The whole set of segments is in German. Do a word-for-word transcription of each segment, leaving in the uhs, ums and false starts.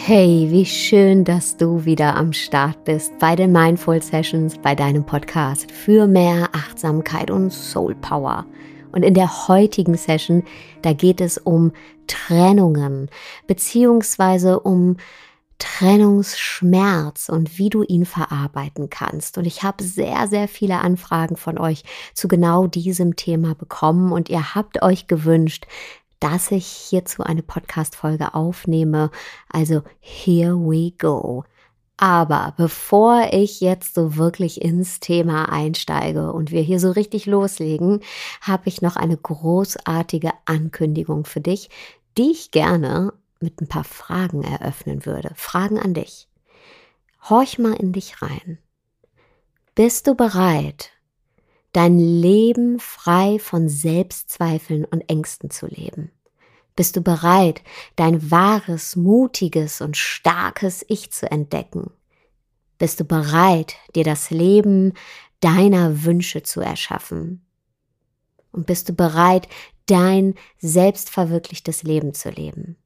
Hey, wie schön, dass du wieder am Start bist bei den Mindful Sessions, bei deinem Podcast für mehr Achtsamkeit und Soul Power. Und in der heutigen Session, da geht es um Trennungen, beziehungsweise um Trennungsschmerz und wie du ihn verarbeiten kannst. Und ich habe sehr, sehr viele Anfragen von euch zu genau diesem Thema bekommen und ihr habt euch gewünscht, dass ich hierzu eine Podcast-Folge aufnehme. Also here we go. Aber bevor ich jetzt so wirklich ins Thema einsteige und wir hier so richtig loslegen, habe ich noch eine großartige Ankündigung für dich, die ich gerne mit ein paar Fragen eröffnen würde. Fragen an dich. Horch mal in dich rein. Bist du bereit, dein Leben frei von Selbstzweifeln und Ängsten zu leben? Bist du bereit, dein wahres, mutiges und starkes Ich zu entdecken? Bist du bereit, dir das Leben deiner Wünsche zu erschaffen? Und bist du bereit, dein selbstverwirklichtes Leben zu leben?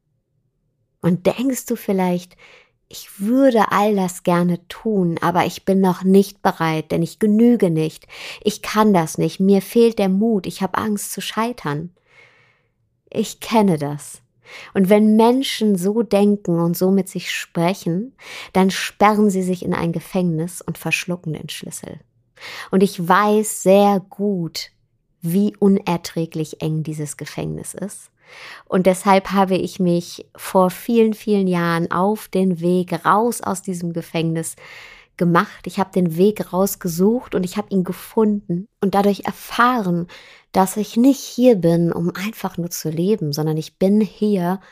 Und denkst du vielleicht, ich würde all das gerne tun, aber ich bin noch nicht bereit, denn ich genüge nicht. Ich kann das nicht, mir fehlt der Mut, ich habe Angst zu scheitern. Ich kenne das. Und wenn Menschen so denken und so mit sich sprechen, dann sperren sie sich in ein Gefängnis und verschlucken den Schlüssel. Und ich weiß sehr gut, wie unerträglich eng dieses Gefängnis ist. Und deshalb habe ich mich vor vielen, vielen Jahren auf den Weg raus aus diesem Gefängnis gemacht. Ich habe den Weg rausgesucht und ich habe ihn gefunden und dadurch erfahren, dass ich nicht hier bin, um einfach nur zu leben, sondern ich bin hier,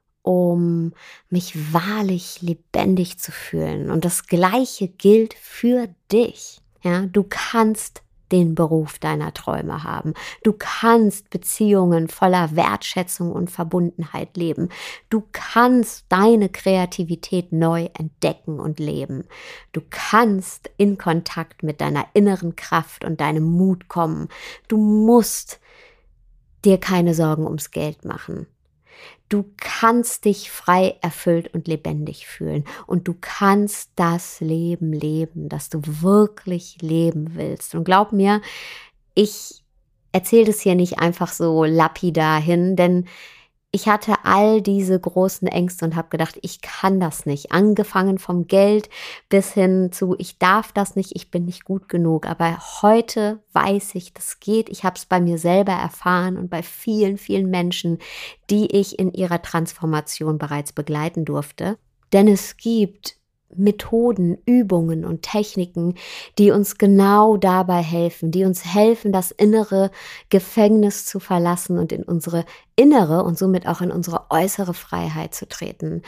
um mich wahrlich lebendig zu fühlen. Und das Gleiche gilt für dich. Ja, du kannst den Beruf deiner Träume haben. Du kannst Beziehungen voller Wertschätzung und Verbundenheit leben. Du kannst deine Kreativität neu entdecken und leben. Du kannst in Kontakt mit deiner inneren Kraft und deinem Mut kommen. Du musst dir keine Sorgen ums Geld machen. Du kannst dich frei, erfüllt und lebendig fühlen und du kannst das Leben leben, das du wirklich leben willst. Und glaub mir, ich erzähle das hier nicht einfach so lapidar hin, denn ich hatte all diese großen Ängste und habe gedacht, ich kann das nicht. Angefangen vom Geld bis hin zu, ich darf das nicht, ich bin nicht gut genug. Aber heute weiß ich, das geht. Ich habe es bei mir selber erfahren und bei vielen, vielen Menschen, die ich in ihrer Transformation bereits begleiten durfte. Denn es gibt Methoden, Übungen und Techniken, die uns genau dabei helfen, die uns helfen, das innere Gefängnis zu verlassen und in unsere innere und somit auch in unsere äußere Freiheit zu treten.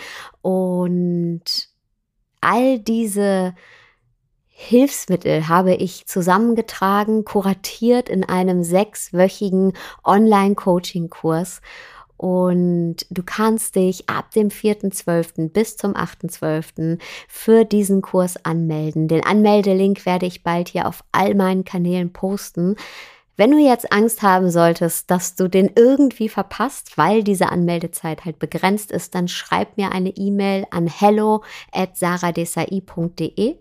Und all diese Hilfsmittel habe ich zusammengetragen, kuratiert in einem sechswöchigen Online-Coaching-Kurs. Und du kannst dich ab dem vierten zwölften bis zum achten zwölften für diesen Kurs anmelden. Den Anmeldelink werde ich bald hier auf all meinen Kanälen posten. Wenn du jetzt Angst haben solltest, dass du den irgendwie verpasst, weil diese Anmeldezeit halt begrenzt ist, dann schreib mir eine E-Mail an hello at saradesai punkt de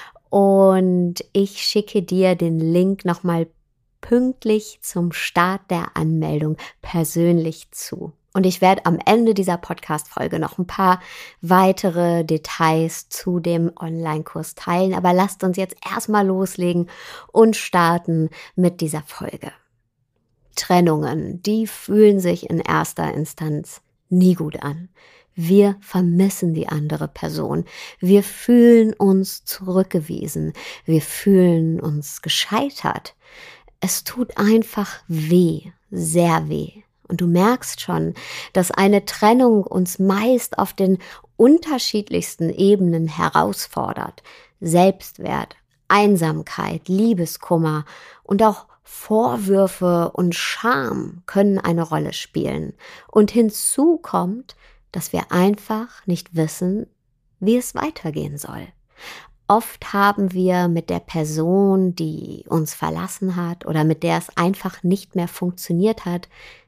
und ich schicke dir den Link nochmal pünktlich zum Start der Anmeldung persönlich zu. Und ich werde am Ende dieser Podcast-Folge noch ein paar weitere Details zu dem Online-Kurs teilen. Aber lasst uns jetzt erstmal loslegen und starten mit dieser Folge. Trennungen, die fühlen sich in erster Instanz nie gut an. Wir vermissen die andere Person. Wir fühlen uns zurückgewiesen. Wir fühlen uns gescheitert. Es tut einfach weh, sehr weh. Und du merkst schon, dass eine Trennung uns meist auf den unterschiedlichsten Ebenen herausfordert. Selbstwert, Einsamkeit, Liebeskummer und auch Vorwürfe und Scham können eine Rolle spielen. Und hinzu kommt, dass wir einfach nicht wissen, wie es weitergehen soll. Oft haben wir mit der Person, die uns verlassen hat oder mit der es einfach nicht mehr funktioniert hat,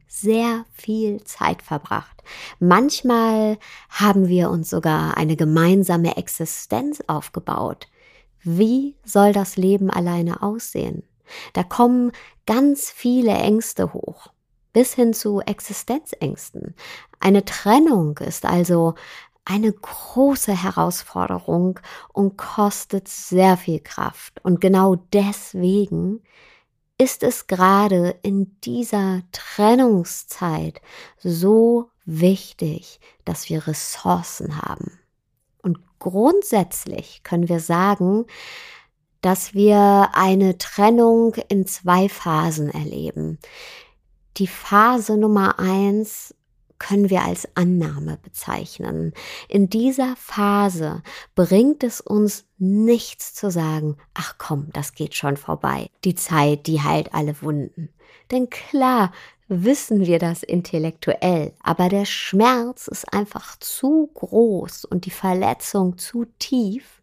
sehr viel Zeit verbracht. Manchmal haben wir uns sogar eine gemeinsame Existenz aufgebaut. Wie soll das Leben alleine aussehen? Da kommen ganz viele Ängste hoch, bis hin zu Existenzängsten. Eine Trennung ist also eine große Herausforderung und kostet sehr viel Kraft. Und genau deswegen ist es gerade in dieser Trennungszeit so wichtig, dass wir Ressourcen haben. Und grundsätzlich können wir sagen, dass wir eine Trennung in zwei Phasen erleben. Die Phase Nummer eins können wir als Annahme bezeichnen. In dieser Phase bringt es uns nichts zu sagen, ach komm, das geht schon vorbei. Die Zeit, die heilt alle Wunden. Denn klar wissen wir das intellektuell, aber der Schmerz ist einfach zu groß und die Verletzung zu tief,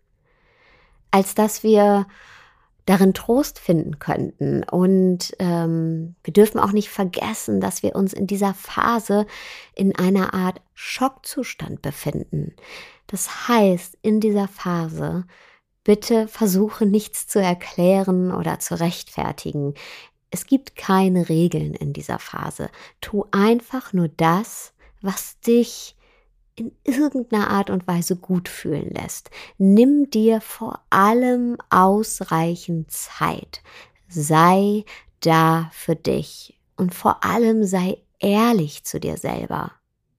als dass wir darin Trost finden könnten. Und ähm, wir dürfen auch nicht vergessen, dass wir uns in dieser Phase in einer Art Schockzustand befinden. Das heißt, in dieser Phase bitte versuche nichts zu erklären oder zu rechtfertigen. Es gibt keine Regeln in dieser Phase. Tu einfach nur das, was dich in irgendeiner Art und Weise gut fühlen lässt. Nimm dir vor allem ausreichend Zeit. Sei da für dich und vor allem sei ehrlich zu dir selber.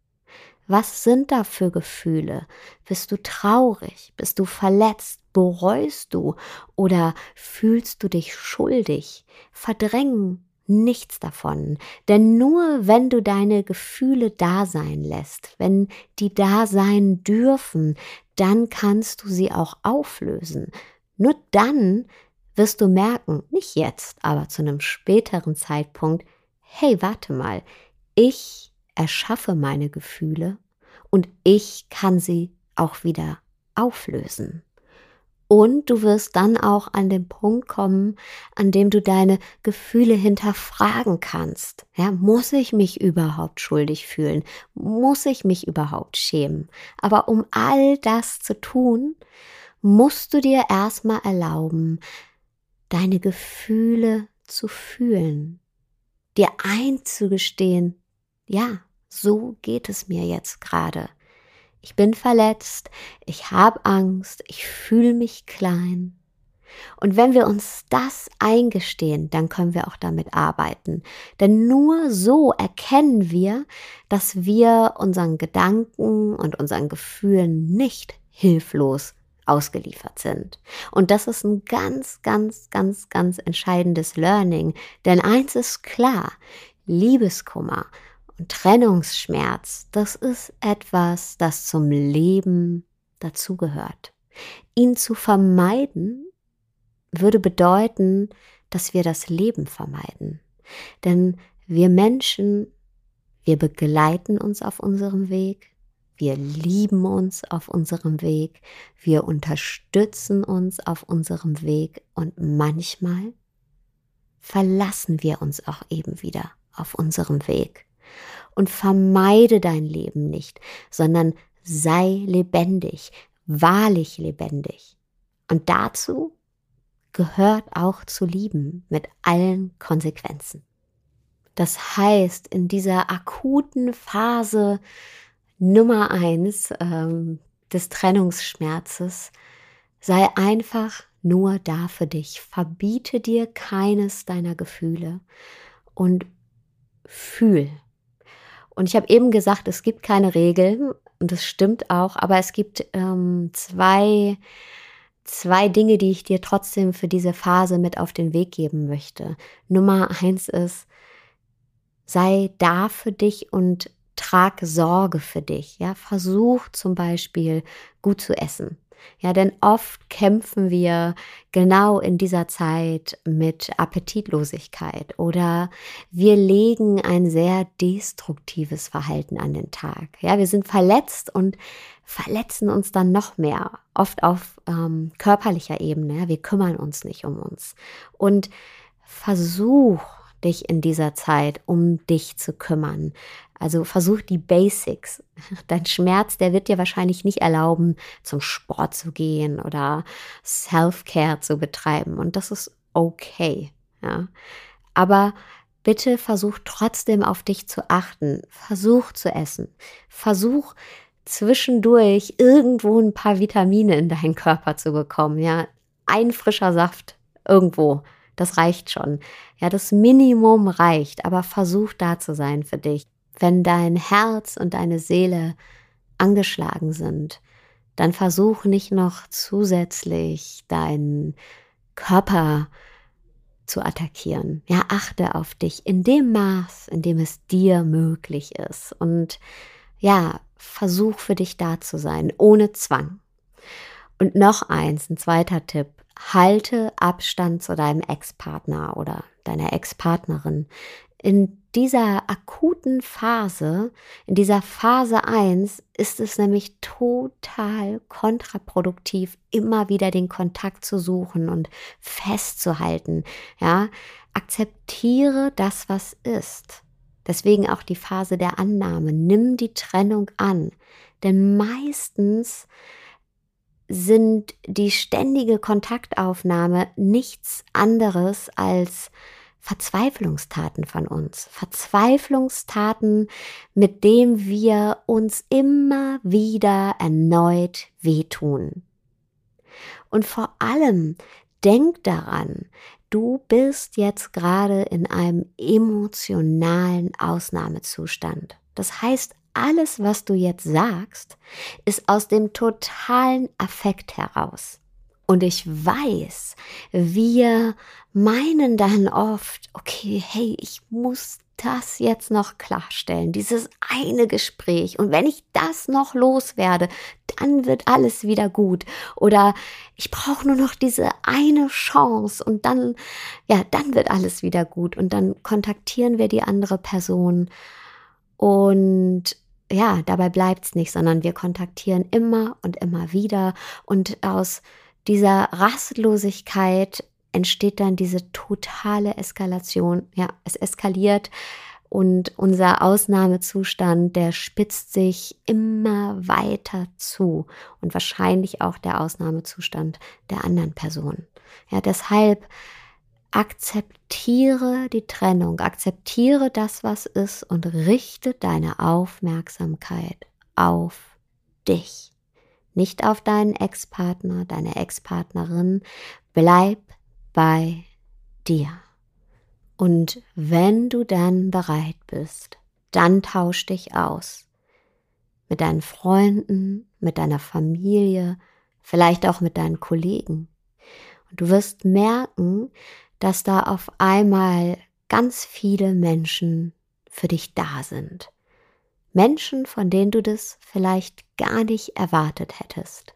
Was sind da für Gefühle? Bist du traurig? Bist du verletzt? Bereust du? Oder fühlst du dich schuldig? Verdrängen nichts davon, denn nur wenn du deine Gefühle da sein lässt, wenn die da sein dürfen, dann kannst du sie auch auflösen. Nur dann wirst du merken, nicht jetzt, aber zu einem späteren Zeitpunkt, hey, warte mal, ich erschaffe meine Gefühle und ich kann sie auch wieder auflösen. Und du wirst dann auch an den Punkt kommen, an dem du deine Gefühle hinterfragen kannst. Ja, muss ich mich überhaupt schuldig fühlen? Muss ich mich überhaupt schämen? Aber um all das zu tun, musst du dir erstmal erlauben, deine Gefühle zu fühlen, dir einzugestehen, ja, so geht es mir jetzt gerade. Ich bin verletzt, ich habe Angst, ich fühle mich klein. Und wenn wir uns das eingestehen, dann können wir auch damit arbeiten. Denn nur so erkennen wir, dass wir unseren Gedanken und unseren Gefühlen nicht hilflos ausgeliefert sind. Und das ist ein ganz, ganz, ganz, ganz entscheidendes Learning. Denn eins ist klar, Liebeskummer und Trennungsschmerz, das ist etwas, das zum Leben dazugehört. Ihn zu vermeiden, würde bedeuten, dass wir das Leben vermeiden. Denn wir Menschen, wir begleiten uns auf unserem Weg, wir lieben uns auf unserem Weg, wir unterstützen uns auf unserem Weg und manchmal verlassen wir uns auch eben wieder auf unserem Weg. Und vermeide dein Leben nicht, sondern sei lebendig, wahrlich lebendig. Und dazu gehört auch zu lieben mit allen Konsequenzen. Das heißt, in dieser akuten Phase Nummer eins ähm, des Trennungsschmerzes, sei einfach nur da für dich. Verbiete dir keines deiner Gefühle und fühl. Und ich habe eben gesagt, es gibt keine Regeln und das stimmt auch, aber es gibt ähm, zwei, zwei Dinge, die ich dir trotzdem für diese Phase mit auf den Weg geben möchte. Nummer eins ist, sei da für dich und trag Sorge für dich. Ja, versuch zum Beispiel gut zu essen. Ja, denn oft kämpfen wir genau in dieser Zeit mit Appetitlosigkeit oder wir legen ein sehr destruktives Verhalten an den Tag. Ja, wir sind verletzt und verletzen uns dann noch mehr, oft auf ähm, körperlicher Ebene. Ja, wir kümmern uns nicht um uns und versuch dich in dieser Zeit um dich zu kümmern. Also versuch die Basics. Dein Schmerz, der wird dir wahrscheinlich nicht erlauben, zum Sport zu gehen oder Self-Care zu betreiben. Und das ist okay. Ja. Aber bitte versuch trotzdem auf dich zu achten. Versuch zu essen. Versuch zwischendurch irgendwo ein paar Vitamine in deinen Körper zu bekommen. Ja, ein frischer Saft irgendwo. Das reicht schon. Ja, das Minimum reicht, aber versuch da zu sein für dich. Wenn dein Herz und deine Seele angeschlagen sind, dann versuch nicht noch zusätzlich deinen Körper zu attackieren. Ja, achte auf dich in dem Maß, in dem es dir möglich ist. Und ja, versuch für dich da zu sein, ohne Zwang. Und noch eins, ein zweiter Tipp. Halte Abstand zu deinem Ex-Partner oder deiner Ex-Partnerin. In dieser akuten Phase, in dieser Phase eins, ist es nämlich total kontraproduktiv, immer wieder den Kontakt zu suchen und festzuhalten. Ja, akzeptiere das, was ist. Deswegen auch die Phase der Annahme. Nimm die Trennung an. Denn meistens sind die ständige Kontaktaufnahme nichts anderes als Verzweiflungstaten von uns. Verzweiflungstaten, mit dem wir uns immer wieder erneut wehtun. Und vor allem denk daran, du bist jetzt gerade in einem emotionalen Ausnahmezustand. Das heißt, alles, was du jetzt sagst, ist aus dem totalen Affekt heraus. Und ich weiß, wir meinen dann oft, okay, hey, ich muss das jetzt noch klarstellen, dieses eine Gespräch. Und wenn ich das noch loswerde, dann wird alles wieder gut. Oder ich brauche nur noch diese eine Chance und dann, ja, dann wird alles wieder gut. Und dann kontaktieren wir die andere Person und ja, dabei bleibt's nicht, sondern wir kontaktieren immer und immer wieder und aus dieser Rastlosigkeit entsteht dann diese totale Eskalation. Ja, es eskaliert und unser Ausnahmezustand, der spitzt sich immer weiter zu und wahrscheinlich auch der Ausnahmezustand der anderen Person. Ja, deshalb akzeptiere die Trennung, akzeptiere das, was ist und richte deine Aufmerksamkeit auf dich. Nicht auf deinen Ex-Partner, deine Ex-Partnerin. Bleib bei dir. Und wenn du dann bereit bist, dann tausch dich aus. Mit deinen Freunden, mit deiner Familie, vielleicht auch mit deinen Kollegen. Und du wirst merken, dass da auf einmal ganz viele Menschen für dich da sind. Menschen, von denen du das vielleicht gar nicht erwartet hättest.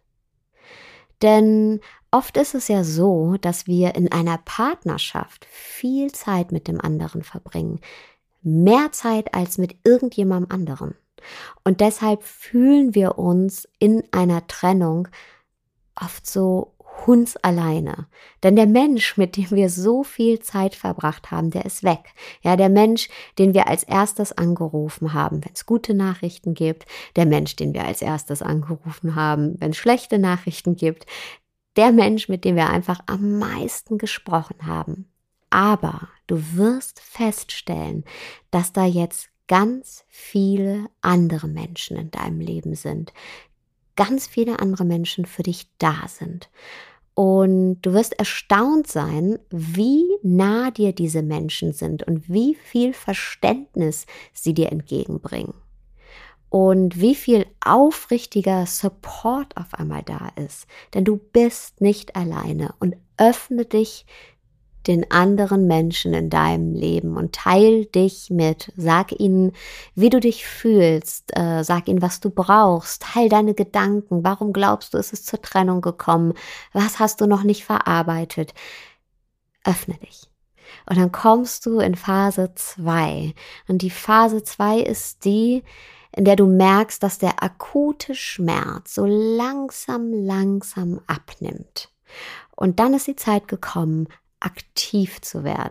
Denn oft ist es ja so, dass wir in einer Partnerschaft viel Zeit mit dem anderen verbringen. Mehr Zeit als mit irgendjemandem anderen. Und deshalb fühlen wir uns in einer Trennung oft so hundsalleine. Denn der Mensch, mit dem wir so viel Zeit verbracht haben, der ist weg. Ja, der Mensch, den wir als erstes angerufen haben, wenn es gute Nachrichten gibt, der Mensch, den wir als erstes angerufen haben, wenn es schlechte Nachrichten gibt, der Mensch, mit dem wir einfach am meisten gesprochen haben. Aber du wirst feststellen, dass da jetzt ganz viele andere Menschen in deinem Leben sind. Ganz viele andere Menschen für dich da sind. Und du wirst erstaunt sein, wie nah dir diese Menschen sind und wie viel Verständnis sie dir entgegenbringen. Und wie viel aufrichtiger Support auf einmal da ist. Denn du bist nicht alleine und öffne dich den anderen Menschen in deinem Leben und teil dich mit. Sag ihnen, wie du dich fühlst. Äh, sag ihnen, was du brauchst. Teil deine Gedanken. Warum glaubst du, ist es zur Trennung gekommen? Was hast du noch nicht verarbeitet? Öffne dich. Und dann kommst du in Phase zwei. Und die Phase zwei ist die, in der du merkst, dass der akute Schmerz so langsam, langsam abnimmt. Und dann ist die Zeit gekommen, aktiv zu werden.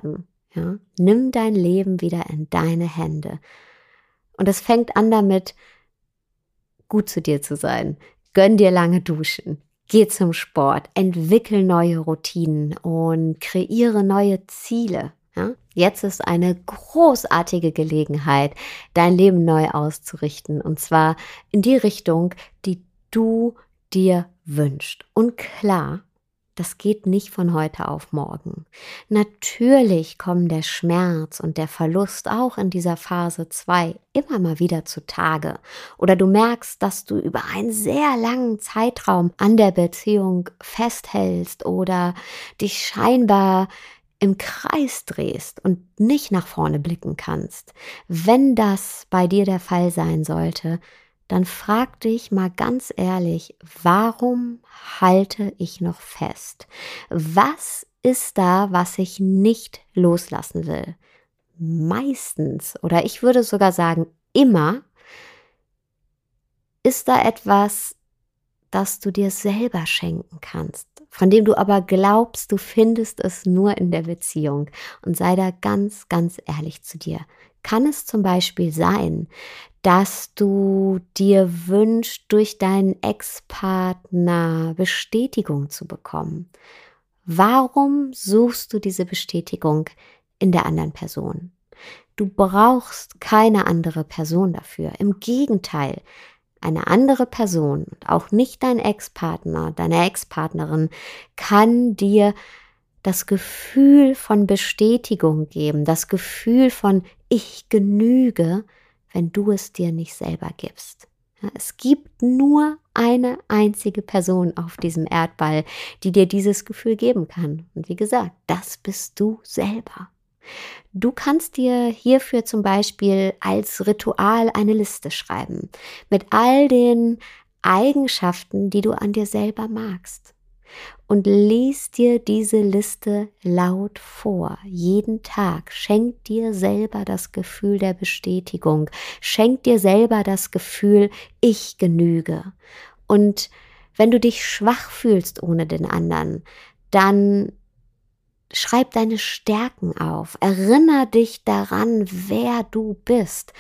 Ja? Nimm dein Leben wieder in deine Hände. Und es fängt an damit, gut zu dir zu sein. Gönn dir lange Duschen. Geh zum Sport, entwickel neue Routinen und kreiere neue Ziele. Ja? Jetzt ist eine großartige Gelegenheit, dein Leben neu auszurichten. Und zwar in die Richtung, die du dir wünschst. Und klar, das geht nicht von heute auf morgen. Natürlich kommen der Schmerz und der Verlust auch in dieser Phase zwei immer mal wieder zutage. Oder du merkst, dass du über einen sehr langen Zeitraum an der Beziehung festhältst oder dich scheinbar im Kreis drehst und nicht nach vorne blicken kannst. Wenn das bei dir der Fall sein sollte, dann frag dich mal ganz ehrlich, warum halte ich noch fest? Was ist da, was ich nicht loslassen will? Meistens, oder ich würde sogar sagen immer, ist da etwas, das du dir selber schenken kannst, von dem du aber glaubst, du findest es nur in der Beziehung. Und sei da ganz, ganz ehrlich zu dir. Kann es zum Beispiel sein, dass du dir wünschst, durch deinen Ex-Partner Bestätigung zu bekommen? Warum suchst du diese Bestätigung in der anderen Person? Du brauchst keine andere Person dafür. Im Gegenteil, eine andere Person, auch nicht dein Ex-Partner, deine Ex-Partnerin, kann dir das Gefühl von Bestätigung geben, das Gefühl von ich genüge, wenn du es dir nicht selber gibst. Ja, es gibt nur eine einzige Person auf diesem Erdball, die dir dieses Gefühl geben kann. Und wie gesagt, das bist du selber. Du kannst dir hierfür zum Beispiel als Ritual eine Liste schreiben mit all den Eigenschaften, die du an dir selber magst. Und lies dir diese Liste laut vor. Jeden Tag. Schenk dir selber das Gefühl der Bestätigung. Schenk dir selber das Gefühl, ich genüge. Und wenn du dich schwach fühlst ohne den anderen, dann schreib deine Stärken auf. Erinner dich daran, wer du bist.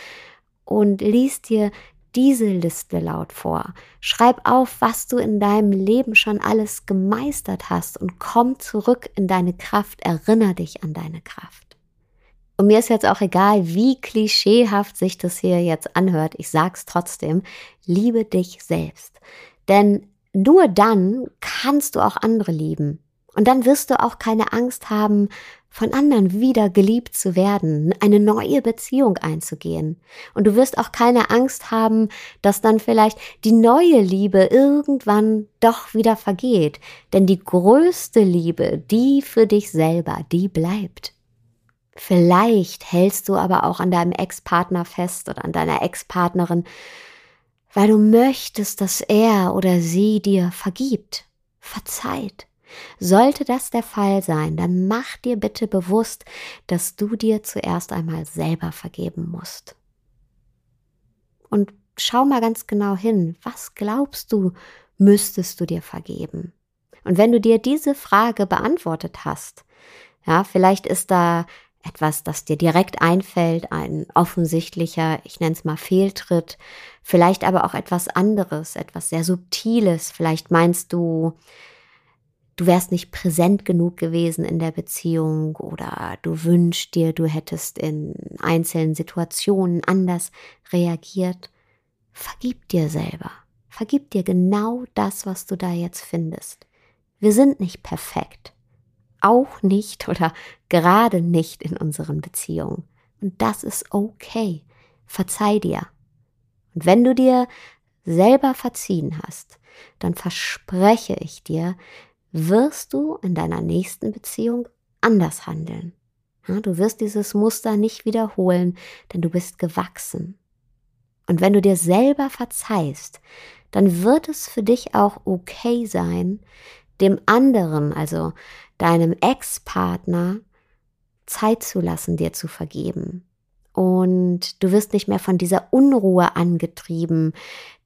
Und lies dir diese Liste laut vor. Schreib auf, was du in deinem Leben schon alles gemeistert hast und komm zurück in deine Kraft. Erinner dich an deine Kraft. Und mir ist jetzt auch egal, wie klischeehaft sich das hier jetzt anhört. Ich sag's trotzdem. Liebe dich selbst. Denn nur dann kannst du auch andere lieben. Und dann wirst du auch keine Angst haben, von anderen wieder geliebt zu werden, eine neue Beziehung einzugehen. Und du wirst auch keine Angst haben, dass dann vielleicht die neue Liebe irgendwann doch wieder vergeht. Denn die größte Liebe, die für dich selber, die bleibt. Vielleicht hältst du aber auch an deinem Ex-Partner fest oder an deiner Ex-Partnerin, weil du möchtest, dass er oder sie dir vergibt, verzeiht. Sollte das der Fall sein, dann mach dir bitte bewusst, dass du dir zuerst einmal selber vergeben musst. Und schau mal ganz genau hin, was glaubst du, müsstest du dir vergeben? Und wenn du dir diese Frage beantwortet hast, ja, vielleicht ist da etwas, das dir direkt einfällt, ein offensichtlicher, ich nenne es mal Fehltritt, vielleicht aber auch etwas anderes, etwas sehr Subtiles, vielleicht meinst du, du wärst nicht präsent genug gewesen in der Beziehung oder du wünschst dir, du hättest in einzelnen Situationen anders reagiert. Vergib dir selber. Vergib dir genau das, was du da jetzt findest. Wir sind nicht perfekt. Auch nicht oder gerade nicht in unseren Beziehungen. Und das ist okay. Verzeih dir. Und wenn du dir selber verziehen hast, dann verspreche ich dir, wirst du in deiner nächsten Beziehung anders handeln. Ja, du wirst dieses Muster nicht wiederholen, denn du bist gewachsen. Und wenn du dir selber verzeihst, dann wird es für dich auch okay sein, dem anderen, also deinem Ex-Partner, Zeit zu lassen, dir zu vergeben. Und du wirst nicht mehr von dieser Unruhe angetrieben,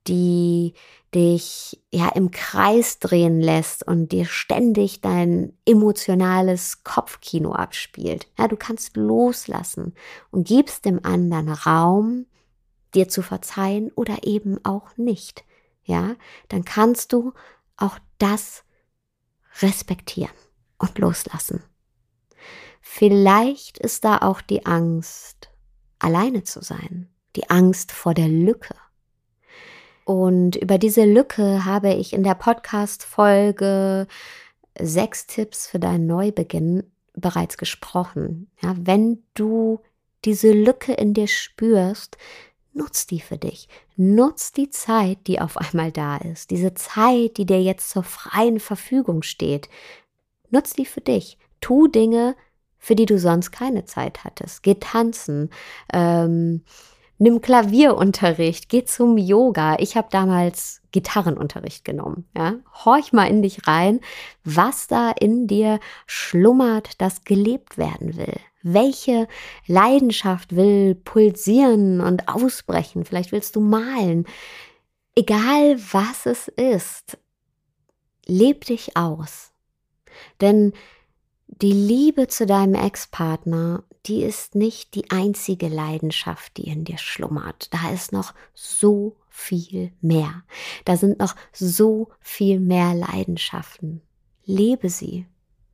die dich ja im Kreis drehen lässt und dir ständig dein emotionales Kopfkino abspielt. Ja, du kannst loslassen und gibst dem anderen Raum, dir zu verzeihen oder eben auch nicht. Ja, dann kannst du auch das respektieren und loslassen. Vielleicht ist da auch die Angst, alleine zu sein, die Angst vor der Lücke. Und über diese Lücke habe ich in der Podcast-Folge sechs Tipps für deinen Neubeginn bereits gesprochen. Ja, wenn du diese Lücke in dir spürst, nutz die für dich. Nutz die Zeit, die auf einmal da ist. Diese Zeit, die dir jetzt zur freien Verfügung steht. Nutz die für dich. Tu Dinge, für die du sonst keine Zeit hattest. Geh tanzen, ähm, nimm Klavierunterricht, geh zum Yoga. Ich habe damals Gitarrenunterricht genommen. Ja? Horch mal in dich rein, was da in dir schlummert, das gelebt werden will. Welche Leidenschaft will pulsieren und ausbrechen? Vielleicht willst du malen. Egal was es ist, leb dich aus. Denn die Liebe zu deinem Ex-Partner, die ist nicht die einzige Leidenschaft, die in dir schlummert. Da ist noch so viel mehr. Da sind noch so viel mehr Leidenschaften. Lebe sie.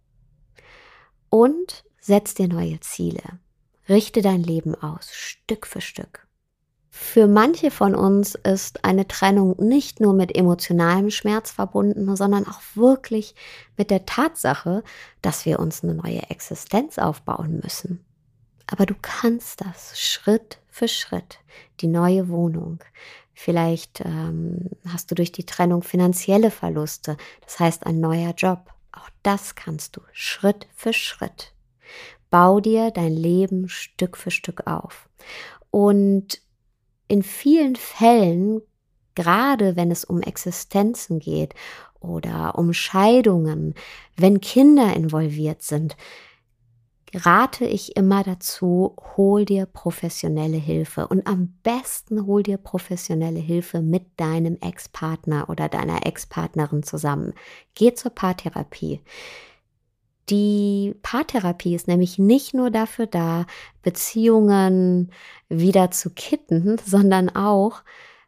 Und setz dir neue Ziele. Richte dein Leben aus, Stück für Stück. Für manche von uns ist eine Trennung nicht nur mit emotionalem Schmerz verbunden, sondern auch wirklich mit der Tatsache, dass wir uns eine neue Existenz aufbauen müssen. Aber du kannst das Schritt für Schritt, die neue Wohnung. Vielleicht ähm, hast du durch die Trennung finanzielle Verluste, das heißt ein neuer Job. Auch das kannst du Schritt für Schritt. Bau dir dein Leben Stück für Stück auf. Und in vielen Fällen, gerade wenn es um Existenzen geht oder um Scheidungen, wenn Kinder involviert sind, rate ich immer dazu, hol dir professionelle Hilfe. Und am besten hol dir professionelle Hilfe mit deinem Ex-Partner oder deiner Ex-Partnerin zusammen. Geh zur Paartherapie. Die Paartherapie ist nämlich nicht nur dafür da, Beziehungen wieder zu kitten, sondern auch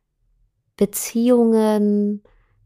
Beziehungen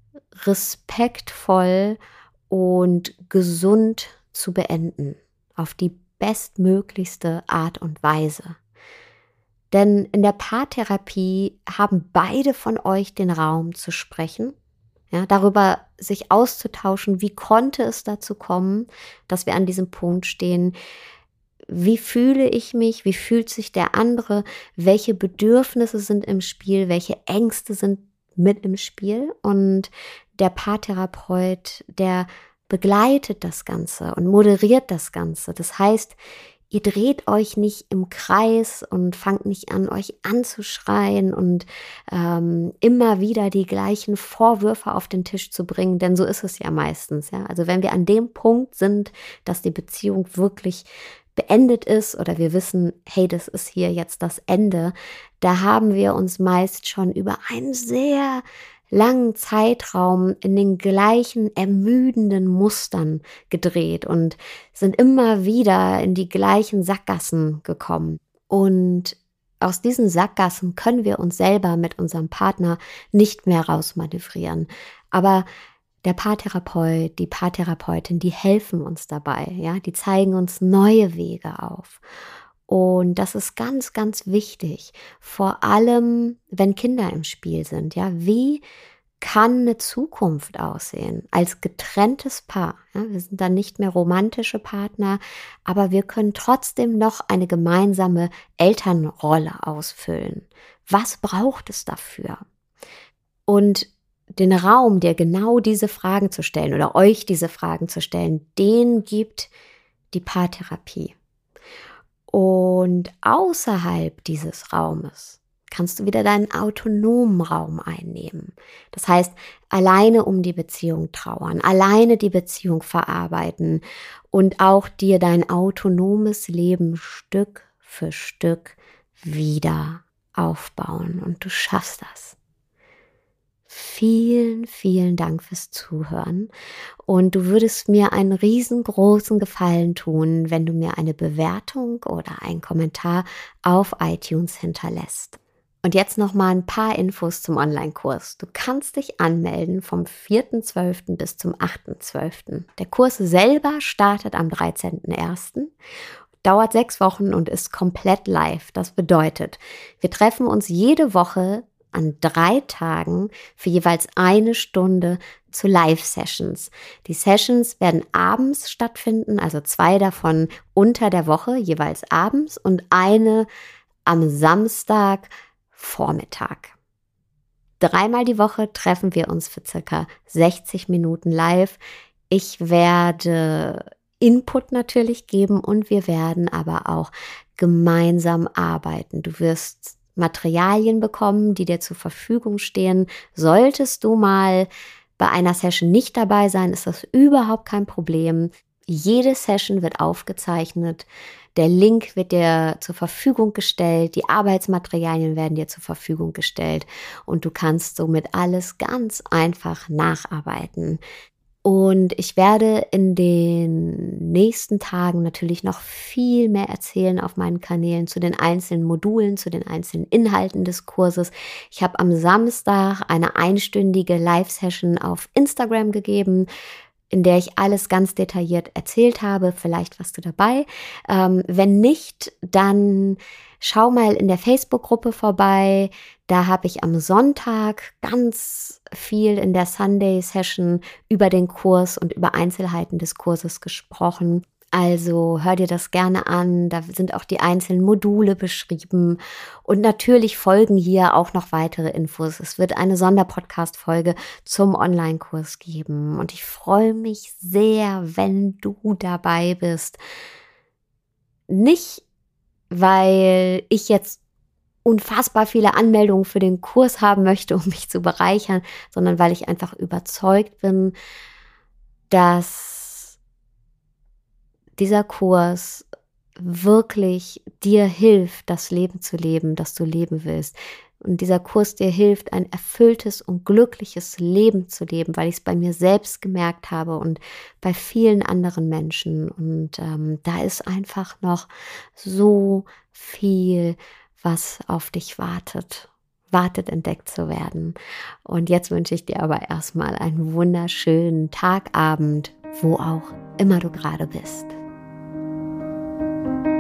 respektvoll und gesund zu beenden, auf die bestmöglichste Art und Weise. Denn in der Paartherapie haben beide von euch den Raum zu sprechen, ja, darüber sich auszutauschen, wie konnte es dazu kommen, dass wir an diesem Punkt stehen, wie fühle ich mich, wie fühlt sich der andere, welche Bedürfnisse sind im Spiel, welche Ängste sind mit im Spiel. Und der Paartherapeut, der begleitet das Ganze und moderiert das Ganze. Das heißt, ihr dreht euch nicht im Kreis und fangt nicht an, euch anzuschreien und ähm, immer wieder die gleichen Vorwürfe auf den Tisch zu bringen, denn so ist es ja meistens. Ja? Also wenn wir an dem Punkt sind, dass die Beziehung wirklich beendet ist oder wir wissen, hey, das ist hier jetzt das Ende, da haben wir uns meist schon über einen sehr langen Zeitraum in den gleichen ermüdenden Mustern gedreht und sind immer wieder in die gleichen Sackgassen gekommen. Und aus diesen Sackgassen können wir uns selber mit unserem Partner nicht mehr rausmanövrieren. Aber der Paartherapeut, die Paartherapeutin, die helfen uns dabei, ja, die zeigen uns neue Wege auf. Und das ist ganz, ganz wichtig, vor allem, wenn Kinder im Spiel sind. Ja, wie kann eine Zukunft aussehen als getrenntes Paar? Ja, wir sind dann nicht mehr romantische Partner, aber wir können trotzdem noch eine gemeinsame Elternrolle ausfüllen. Was braucht es dafür? Und den Raum, dir genau diese Fragen zu stellen oder euch diese Fragen zu stellen, den gibt die Paartherapie. Und außerhalb dieses Raumes kannst du wieder deinen autonomen Raum einnehmen. Das heißt, alleine um die Beziehung trauern, alleine die Beziehung verarbeiten und auch dir dein autonomes Leben Stück für Stück wieder aufbauen. Und du schaffst das. vielen, vielen Dank fürs Zuhören. Und du würdest mir einen riesengroßen Gefallen tun, wenn du mir eine Bewertung oder einen Kommentar auf iTunes hinterlässt. Und jetzt noch mal ein paar Infos zum Online-Kurs. Du kannst dich anmelden vom vierten zwölften bis zum achten zwölften Der Kurs selber startet am dreizehnten ersten dauert sechs Wochen und ist komplett live. Das bedeutet, wir treffen uns jede Woche an drei Tagen für jeweils eine Stunde zu Live-Sessions. Die Sessions werden abends stattfinden, also zwei davon unter der Woche, jeweils abends, und eine am Samstag Vormittag. Dreimal die Woche treffen wir uns für circa sechzig Minuten live. Ich werde Input natürlich geben und wir werden aber auch gemeinsam arbeiten. Du wirst Materialien bekommen, die dir zur Verfügung stehen. Solltest du mal bei einer Session nicht dabei sein, ist das überhaupt kein Problem. Jede Session wird aufgezeichnet. Der Link wird dir zur Verfügung gestellt. Die Arbeitsmaterialien werden dir zur Verfügung gestellt. Und du kannst somit alles ganz einfach nacharbeiten. Und ich werde in den nächsten Tagen natürlich noch viel mehr erzählen auf meinen Kanälen zu den einzelnen Modulen, zu den einzelnen Inhalten des Kurses. Ich habe am Samstag eine einstündige Live-Session auf Instagram gegeben, in der ich alles ganz detailliert erzählt habe. Vielleicht warst du dabei. Ähm, wenn nicht, dann schau mal in der Facebook-Gruppe vorbei. Da habe ich am Sonntag ganz viel in der Sunday-Session über den Kurs und über Einzelheiten des Kurses gesprochen. Also hör dir das gerne an, da sind auch die einzelnen Module beschrieben und natürlich folgen hier auch noch weitere Infos. Es wird eine Sonderpodcast-Folge zum Online-Kurs geben und ich freue mich sehr, wenn du dabei bist. Nicht, weil ich jetzt unfassbar viele Anmeldungen für den Kurs haben möchte, um mich zu bereichern, sondern weil ich einfach überzeugt bin, dass dieser Kurs wirklich dir hilft, das Leben zu leben, das du leben willst. Und dieser Kurs dir hilft, ein erfülltes und glückliches Leben zu leben, weil ich es bei mir selbst gemerkt habe und bei vielen anderen Menschen. Und ähm, da ist einfach noch so viel, was auf dich wartet. Wartet, entdeckt zu werden. Und jetzt wünsche ich dir aber erstmal einen wunderschönen Tag, Abend, wo auch immer du gerade bist.